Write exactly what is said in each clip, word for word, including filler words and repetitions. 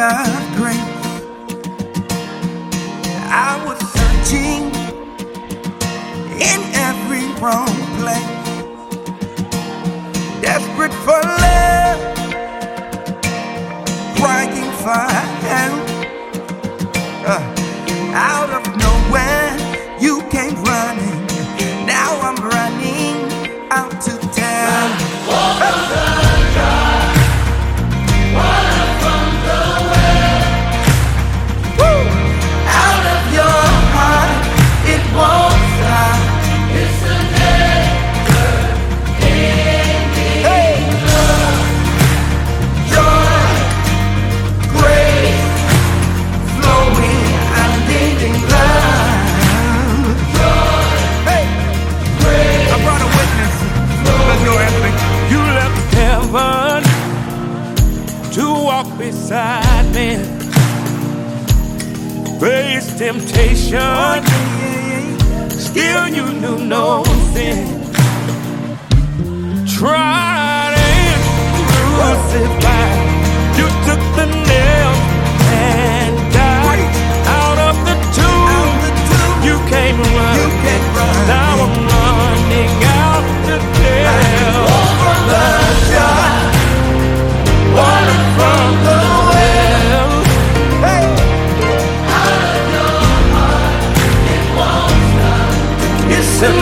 of grace. I was searching in every wrong place, desperate for love, crying for help. Uh, out of nowhere, you came running. Now I'm running out to town. Water from the well. Woo! Out of your heart, it won't stop. It's a never-ending Hey! love. Joy, grace, flowing, unending love. Joy, Hey! grace, I brought a witness. Let's go, Anthony. You left heaven to walk beside me, face temptation, still you knew no sin. Tried and crucified, you took the nail and died. Out of the tomb, you came running. Now I'm running out to tell over the God, water from the well. Hey! out of your heart. It won't stop. It's a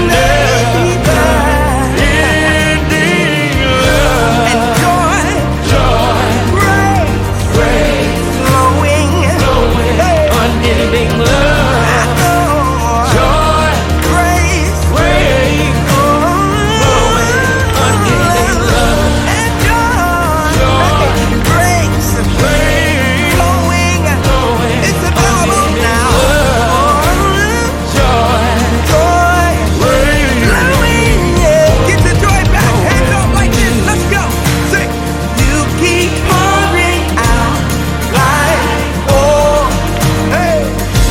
never-ending love. And joy, Joy, grace, grace, flowing, flowing, hey! unending love. Joy, Grace, grace, flowing, unending love. and joy, grace, Grace, flowing. flowing, It's available unending now. love. Joy, Joy, grace, flowing, yeah. Get the joy back. Hands up like this. Let's go. Sing. You keep pouring out like oil. Hey.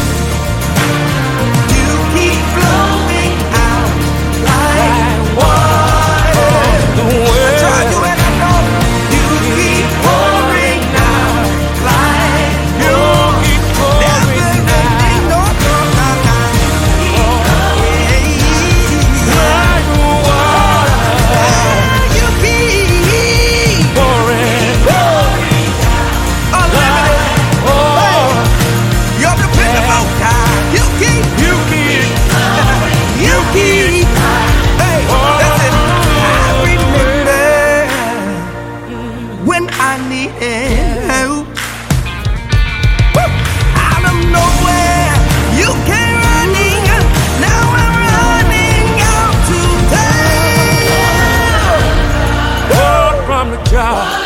You keep flowing out like water. the I tried world. you and I know you keep pouring out like You keep never pouring ending. out No, no, no, no. like water. You keep Pouring unlimited. oh, You're dependable, God. You keep, you keep you keep. Hey, that's it. I remember when I needed help. Woo! Out of nowhere, you came running. Now I'm running out to town. water from the jar.